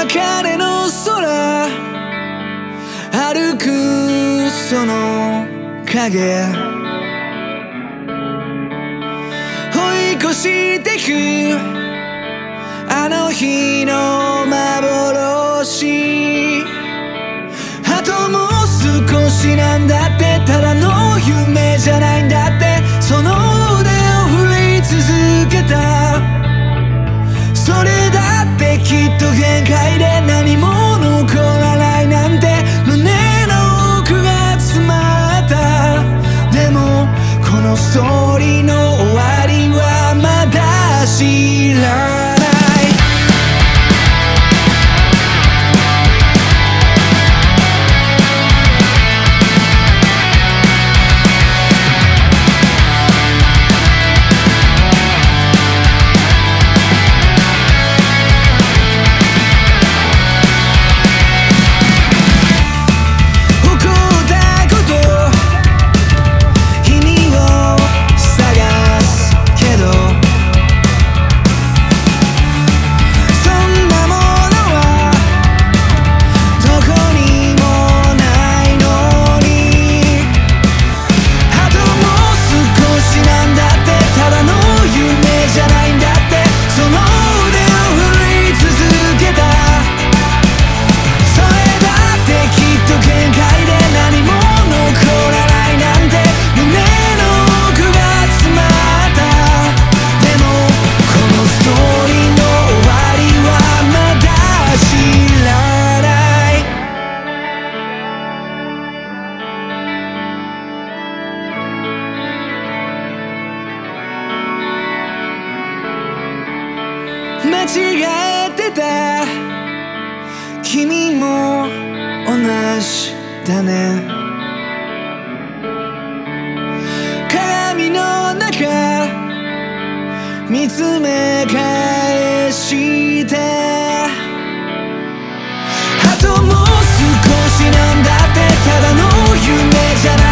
別れの空歩くその影追い越してくあの日の幻あともう少しなんだってただの夢じゃないんだってその腕を振り続けたそれだってきっと限界で何も残らないなんて胸の奥が詰まったでもこのストーリーの終わりはまだ知らない間違えてた君も同じだね鏡の中見つめ返してあともう少しなんだってただの夢じゃない